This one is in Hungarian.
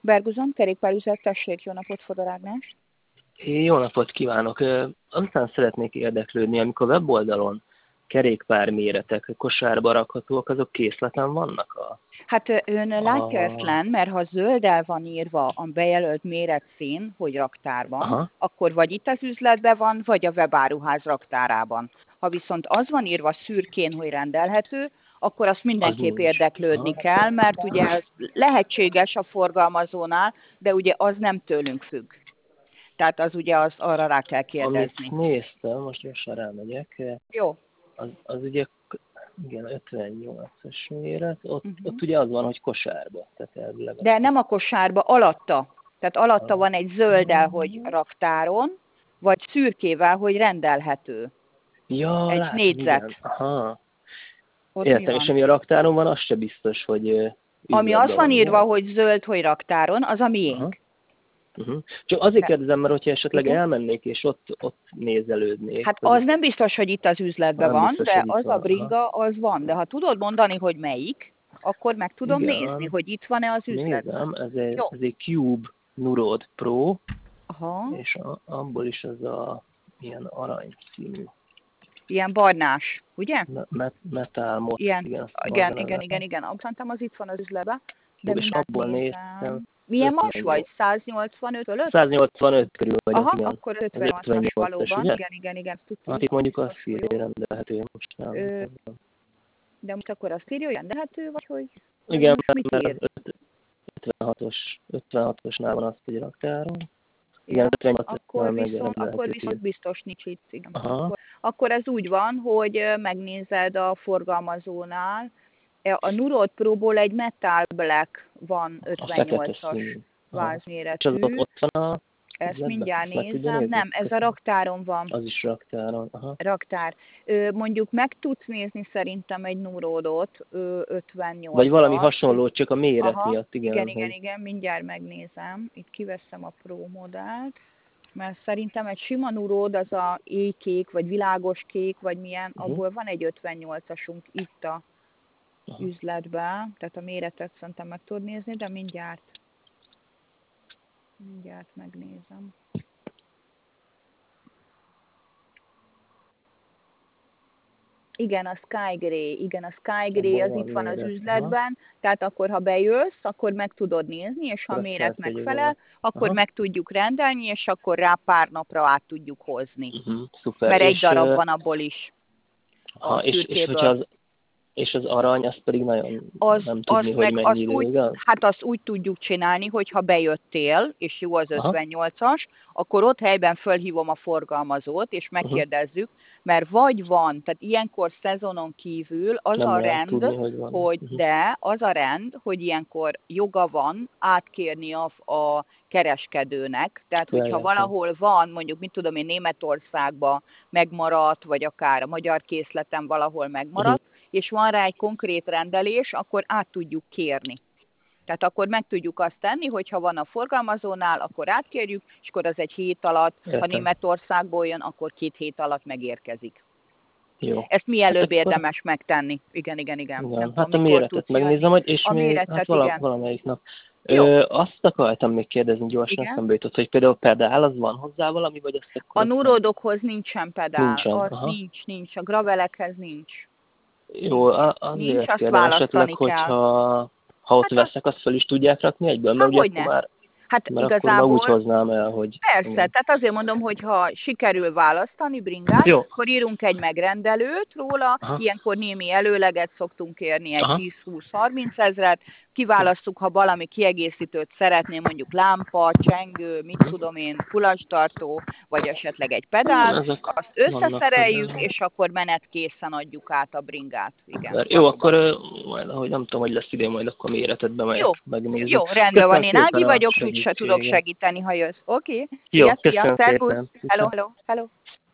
Berguzon, kerékpárüzlet, tessék, jó napot, Fodor Ágnes. Jó napot kívánok! Aztán szeretnék érdeklődni, amikor weboldalon kerékpárméretek kosárba rakhatóak, azok készleten vannak? Hát ön látja ezt lenn, mert ha zölddel van írva a bejelölt méretszín, hogy raktárban, Aha. akkor vagy itt az üzletben van, vagy a webáruház raktárában. Ha viszont az van írva szürkén, hogy rendelhető, akkor azt mindenképp érdeklődni kell, mert ugye ez lehetséges a forgalmazónál, de ugye az nem tőlünk függ. Tehát az ugye arra rá kell kérdezni. Amit néztem, most gyorsan rámegyek. Jó. Az ugye, igen, 58-as méret, ott ugye az van, hogy kosárba. Tehát de nem a kosárba, alatta. Tehát alatta van egy zölddel, hogy raktáron, vagy szürkével, hogy rendelhető. Ja, egy látom, négyzet. Igen. Aha. Ott Értem, és ami a raktáron van, az se biztos, hogy ami az van írva, hogy zöld, hogy raktáron, az a miénk. Aha. Csak azért kérdezem, mert hogyha esetleg elmennék, és ott nézelődnék. Hát az nem biztos, hogy itt az üzletben van, biztos, de az a bringa, az van. De ha tudod mondani, hogy melyik, akkor meg tudom nézni, hogy itt van-e az üzletben. Nézem, ez egy Cube Nurod Pro, aha. És abból is az a ilyen arany színű. Ilyen barnás, ugye? Metal mod. Igen. Szerintem az itt van az üzletben. De és abból néztem. Milyen mas vagy? 185 fölött? 185 körül vagyok, aha, igen. akkor 58-as valóban. Ugye? Igen. Hát itt mondjuk azt írja, hogy rendelhető most nem. De most akkor azt írja, hogy rendelhető, vagy hogy? Igen, mert 56-osnál van azt, hogy raktáron. Igen, akkor viszont biztos nincs itt. Igen. Akkor ez úgy van, hogy megnézed a forgalmazónál, a Nurod Pro-ból egy Metal Black van 58-as vázméretű. És az ott van a... Ezt mindjárt nézem. Nem, ez a raktáron van. Az is raktáron. Aha. Raktár. Mondjuk meg tudsz nézni szerintem egy Nurodot 58-as. Vagy valami hasonló, csak a méret miatt. Igen, mindjárt megnézem. Itt kiveszem a Pro modellt. Mert szerintem egy sima Nurod, az a éjkék, vagy világos kék, vagy milyen, abból van egy 58-asunk itt a üzletben. Tehát a méretet szerintem meg tudod nézni, de mindjárt megnézem. Igen, a Sky Gray az itt van az üzletben, tehát akkor, ha bejössz, akkor meg tudod nézni, és ha a méret megfelel, akkor meg tudjuk rendelni, és akkor rá pár napra át tudjuk hozni. Szuper. Mert egy darab van abból is. És az arany, azt pedig nagyon nem tudni, hogy mennyi idő, igaz? Hát azt úgy tudjuk csinálni, hogy ha bejöttél, és jó az 58-as, akkor ott helyben fölhívom a forgalmazót, és megkérdezzük, mert vagy van, tehát ilyenkor szezonon kívül az nem a rend, tudni, az a rend, hogy ilyenkor joga van átkérni a kereskedőnek, tehát hogyha valahol van, mondjuk mit tudom én, Németországban megmaradt, vagy akár a magyar készleten valahol megmaradt, és van rá egy konkrét rendelés, akkor át tudjuk kérni. Tehát akkor meg tudjuk azt tenni, hogy ha van a forgalmazónál, akkor átkérjük, és akkor az egy hét alatt, ha Németországból jön, akkor 2 hét alatt megérkezik. Jó. Ezt mielőbb érdemes megtenni. Igen. Hát a méretet megnézem, és valamelyik nap. Azt akartam még kérdezni gyorsan, eszembe jutott, hogy például pedál, az van hozzá valami, vagy azt akkor... A Nurodokhoz nincsen pedál. Nincs. A gravelekhez nincs. Jó, azért kérdem esetleg, hogyha ott veszek, azt fel is tudják rakni egyből? Mert ugye már... Hát mert igazából... akkor úgy hoznám el, hogy... Persze, tehát azért mondom, hogy ha sikerül választani bringát, akkor írunk egy megrendelőt róla, ilyenkor némi előleget szoktunk kérni, egy 10-20-30 ezret, kiválasztjuk, ha valami kiegészítőt szeretném, mondjuk lámpa, csengő, mit tudom én, kulastartó, vagy esetleg egy pedál, azt összeszereljük, és akkor menetkészen adjuk át a bringát. Igen. Jó, akkor majd, ahogy nem tudom, hogy lesz idén, majd akkor méretet bemegyek, megnézzük. Jó, rendben van, én Ági vagyok, úgyse tudok segíteni, ha jössz. Oké? Jó, köszönöm szépen. Hello.